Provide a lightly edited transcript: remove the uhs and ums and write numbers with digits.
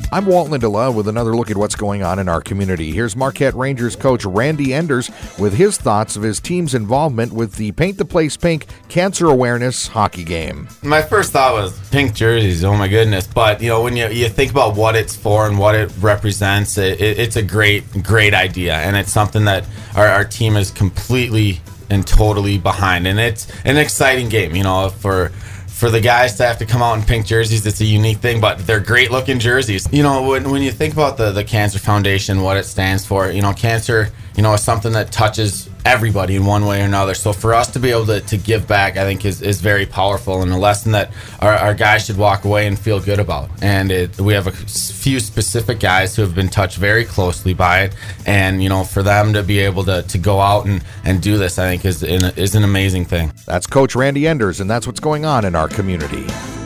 I'm Walt Lindela with another look at what's going on in our community. Here's Marquette Rangers coach Randy Enders with his thoughts of his team's involvement with the Paint the Place Pink Cancer Awareness hockey game. My first thought was pink jerseys, oh my goodness. But, when you think about what it's for and what it represents, it's a great idea. And it's something that our team is completely and totally behind. And it's an exciting game, for the guys to have to come out in pink jerseys. It's a unique thing, but they're great looking jerseys. When you think about the Cancer Foundation, what it stands for, cancer, is something that touches everybody in one way or another. So for us to be able to give back, I think is very powerful, and a lesson that our guys should walk away and feel good about. And we have a few specific guys who have been touched very closely by it, and for them to be able to go out and do this, I think is an amazing thing. That's Coach Randy Enders, and that's what's going on in our community.